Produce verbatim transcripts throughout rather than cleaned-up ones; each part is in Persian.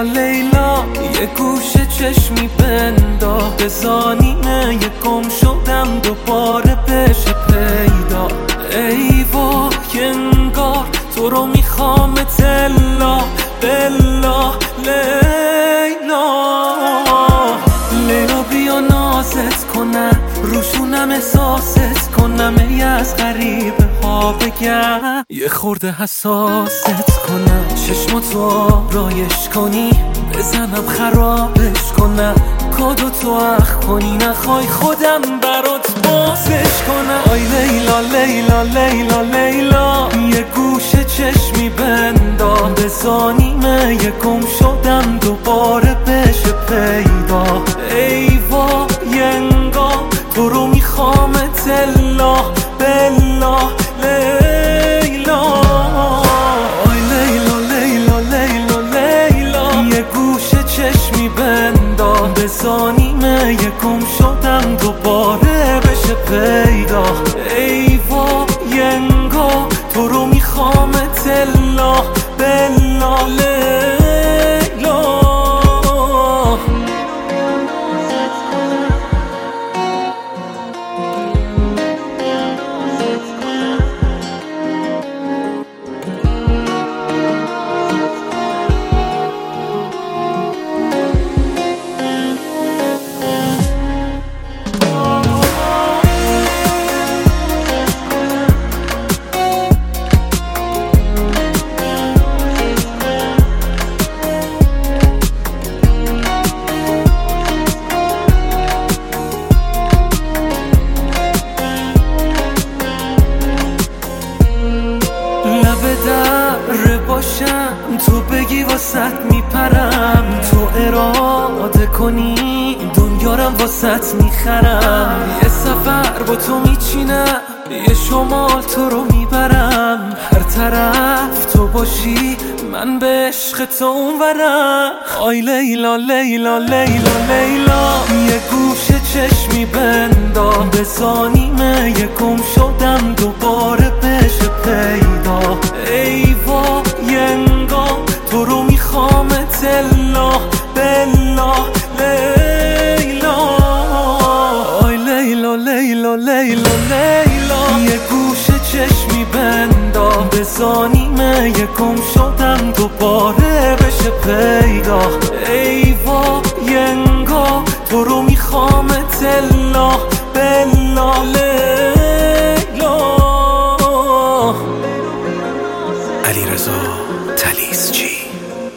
لیلا لیلا یه گوشه چشمی بندا بزانیمه یه گم شدم دوباره بشه پیدا ای وای انگار تو رو میخوام تلا بلا لیلا لیلا بیا نازت کنم روشونم احساست کنم ای از غریبه ها بگم یه خورده حساست کنم چشماتو رایش کنی بزنم خرابش کنم کادو تو اخ کنی نخوای خودم برات بازش کنم آی لیلا لیلا لیلا لیلا یه گوشه چشمی بندام بزانیمه یه گم شدم دوباره بشه پیدا ای وای انگار تو رو میخوام تلا بلا لیلا آی لیلا لیلا لیلا لیلا یه گوشه چشمی بندام بزانیمه یه گم شدم دوباره بشه پیدا ای وای انگار تو رو میخوام تلا بلا لیلا تو بگی واسط میپرم تو اراده کنی دنیارم واسط میخرم یه سفر با تو میچینم یه شمال تو رو میبرم هر طرف تو باشی من به عشق تو اونورم آی لیلا لیلا لیلا لیلا یه گوشه چشمی بندام بزانیمه یه گم شدم دوباره بشه پیدا ای وای انگار تو رو میخوام تلا بلا لیلا آی لیلا لیلا لیلا لیلا یه گوشه چشمی بندام بزانیمه یه گم شدم دوباره بشه پیدا ای وای انگار تو رو میخوام تلا بلا لیلا علیرضا طلیسچی،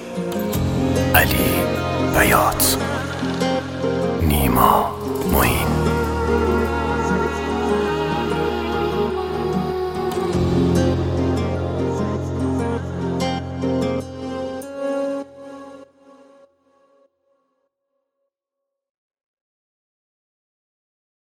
علی بیات، نیما معین.